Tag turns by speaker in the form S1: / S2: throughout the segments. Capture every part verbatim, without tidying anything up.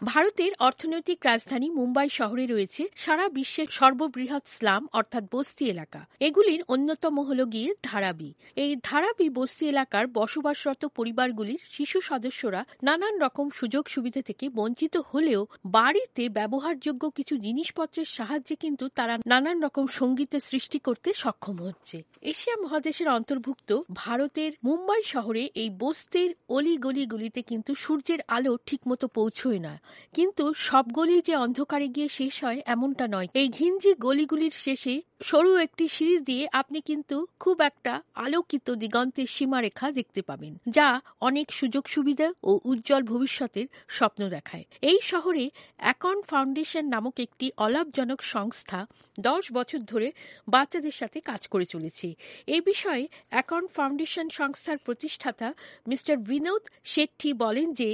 S1: ভারতের অর্থনৈতিক রাজধানী মুম্বাই শহরে রয়েছে সারা বিশ্বের সর্ববৃহৎ স্লাম অর্থাৎ বস্তি এলাকা। এগুলির অন্যতম হল গিয়ে ধারাবি। এই ধারাবি বস্তি এলাকার বসবাসরত পরিবারগুলির শিশু সদস্যরা নানান রকম সুযোগ সুবিধা থেকে বঞ্চিত হলেও বাড়িতে ব্যবহারযোগ্য কিছু জিনিসপত্রের সাহায্যে কিন্তু তারা নানান রকম সঙ্গীতের সৃষ্টি করতে সক্ষম হচ্ছে। এশিয়া মহাদেশের অন্তর্ভুক্ত ভারতের মুম্বাই শহরে এই বস্তির অলিগলিগুলিতে কিন্তু সূর্যের আলো ঠিকমতো পৌঁছয় না, কিন্তু সব গলি যে অন্ধকারে গিয়ে শেষ হয় এমনটা নয়। এই ঘিঞ্জি গলিগুলির শেষে সরু একটি সিঁড়ি দিয়ে আপনি কিন্তু খুব একটা আলোকিত দিগন্তের সীমারেখা দেখতে পাবেন, যা অনেক সুযোগ সুবিধা ও উজ্জ্বল ভবিষ্যতের স্বপ্ন দেখায়। এই শহরে অ্যাকর্ন ফাউন্ডেশন নামক একটি অলাভজনক সংস্থা দশ বছর ধরে বাচ্চাদের সাথে কাজ করে চলেছে। এই বিষয়ে অ্যাকর্ন ফাউন্ডেশন সংস্থার প্রতিষ্ঠাতা মিস্টার বিনোদ শেট্টি বলেন যে,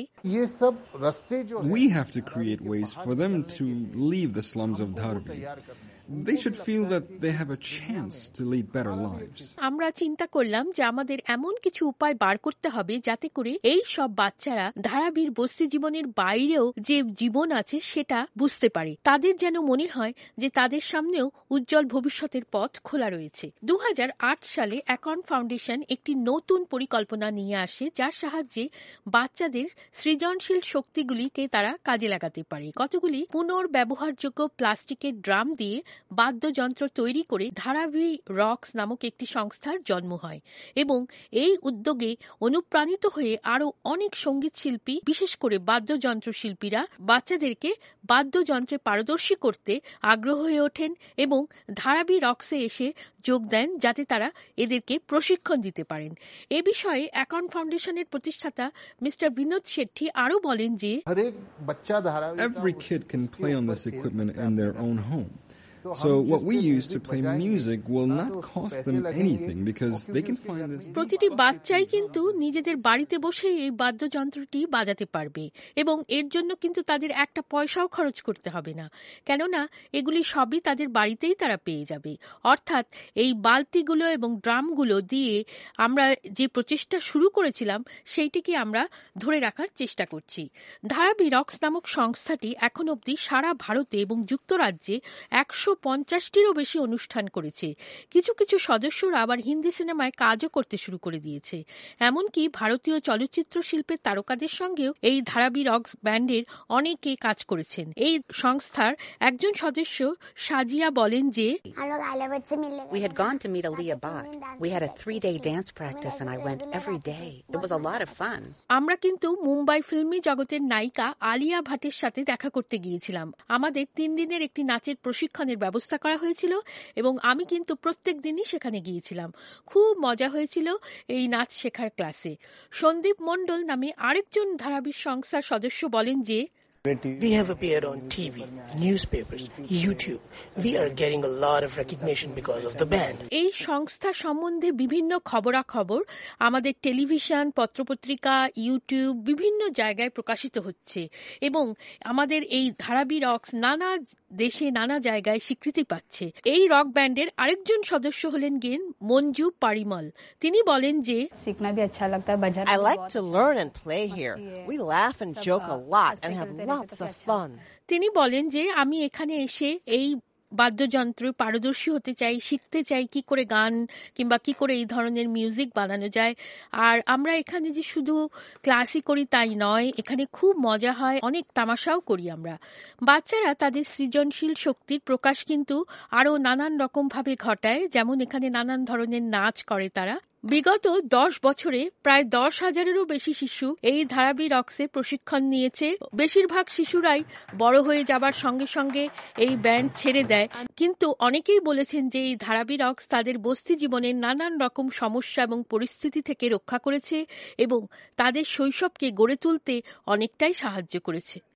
S2: We have to create ways for them to leave the slums of Dharbi. They should feel that they have a chance to lead better lives.
S1: আমরা চিন্তা করলাম যে আমাদের এমন কিছু উপায় বার করতে হবে যাতে করে এই সব বাচ্চারা ধারাবির বস্তি জীবনের বাইরেও যে জীবন আছে সেটা বুঝতে পারে। তাদের যেন মনে হয় যে তাদের সামনেও উজ্জ্বল ভবিষ্যতের পথ খোলা রয়েছে। দু হাজার আট সালে অ্যাকর্ন ফাউন্ডেশন একটি নতুন পরিকল্পনা নিয়ে আসে, যার সাহায্যে বাচ্চাদের সৃজনশীল শক্তিগুলিকে তারা কাজে লাগাতে পারে। কতগুলি পুনর্ব্যবহারযোগ্য প্লাস্টিকের ড্রাম দিয়ে বাদ্যযন্ত্র তৈরি করে ধারাবি রক্স নামক একটি সংস্থার জন্ম হয় এবং এই উদ্যোগে অনুপ্রাণিত হয়ে আরও অনেক সঙ্গীত শিল্পী, বিশেষ করে বাদ্যযন্ত্র শিল্পীরা বাচ্চাদেরকে বাদ্যযন্ত্রে পারদর্শী করতে আগ্রহ হয়ে ওঠেন এবং ধারাবি রক্সে এসে যোগ দেন যাতে তারা এদেরকে প্রশিক্ষণ দিতে পারেন। এ বিষয়ে অ্যাকর্ন ফাউন্ডেশনের প্রতিষ্ঠাতা মিস্টার বিনোদ শেট্টি আরও বলেন যে,
S2: Every kid can play on this equipment in their own home. So what we use to play music will not cost them anything because they can find this.
S1: প্রতিটি বাচ্চাই কিন্তু নিজেদের বাড়িতে বসে এই বাদ্যযন্ত্রটি বাজাতে পারবে এবং এর জন্য কিন্তু তাদের একটা পয়সাও খরচ করতে হবে না, কেননা এগুলি সবই তাদের বাড়িতেই তারা পেয়ে যাবে। অর্থাৎ এই বালতিগুলো এবং ড্রামগুলো দিয়ে আমরা যে প্রচেষ্টা শুরু করেছিলাম সেইটিকে আমরা ধরে রাখার চেষ্টা করছি। ধারাবি রক্স নামক সংস্থাটি এখন অবধি সারা ভারতে এবং যুক্তরাজ্যে একশো পঞ্চাশটিরও বেশি অনুষ্ঠান করেছে। কিছু কিছু সদস্যরা আবার হিন্দি সিনেমায় কাজও করতে শুরু করে দিয়েছে। এমনকি ভারতীয় চলচ্চিত্র শিল্পের তারকাদের সঙ্গেও এই ধারাবি রক্স ব্যান্ডের অনেকে কাজ করেছেন। এই সংস্থার একজন সদস্য সাজিয়া বলেন যে,
S3: We had gone to meet Aliyah Bhatt. We had a three-day dance practice and I went every day. It was a lot of fun.
S1: আমরা কিন্তু মুম্বাই ফিল্মি জগতের নায়িকা আলিয়া ভাটের সাথে দেখা করতে গিয়েছিলাম। আমাদের তিন দিনের একটি নাচের প্রশিক্ষণের ব্যবস্থা করা হয়েছিল এবং আমি কিন্তু প্রত্যেক দিনই সেখানে গিয়েছিলাম। খুব মজা হয়েছিল এই নাচ শেখার ক্লাসে। সন্দীপ মণ্ডল নামে আরেকজন ধারাবি সংস্থার সদস্য বলেন যে,
S4: We have appeared on T V, newspapers, YouTube. We are getting a lot of recognition because of the band.
S1: এই সংস্থা সম্বন্ধে বিভিন্ন খবরাখবর আমাদের টেলিভিশন, পত্রপত্রিকা, ইউটিউব বিভিন্ন জায়গায় প্রকাশিত হচ্ছে এবং আমাদের এই ধারাবি রক্স নানা দেশে নানা জায়গায় স্বীকৃতি পাচ্ছে। এই রক ব্যান্ডের আরেকজন সদস্য হলেন গেন মঞ্জু পারিমল। তিনি বলেন যে,
S5: I like to learn and play here. We laugh and joke a lot and have lots of fun.
S1: তিনি বলেন যে, আমি এখানে এসে এই বাদ্যযন্ত্র পারদর্শী হতে চাই, শিখতে চাই কি করে গান কিংবা কি করে এই ধরনের মিউজিক বানানো যায়। আর আমরা এখানে যে শুধু ক্লাসই করি তাই নয়, এখানে খুব মজা হয়, অনেক তামাশাও করি আমরা। বাচ্চারা তাদের সৃজনশীল শক্তির প্রকাশ কিন্তু আরও নানান রকম ভাবে ঘটায়, যেমন এখানে নানান ধরনের নাচ করে তারা। বিগত দশ বছরে প্রায় দশ হাজারেরও বেশি শিশু এই ধারাবি রক্সে প্রশিক্ষণ নিয়েছে। বেশিরভাগ শিশুরাই বড় হয়ে যাবার সঙ্গে সঙ্গে এই ব্যান্ড ছেড়ে দেয়, কিন্তু অনেকেই বলেছেন যে এই ধারাবি রক্স তাদের বস্তি জীবনের নানান রকম সমস্যা এবং পরিস্থিতি থেকে রক্ষা করেছে এবং তাদের শৈশবকে গড়ে তুলতে অনেকটাই সাহায্য করেছে।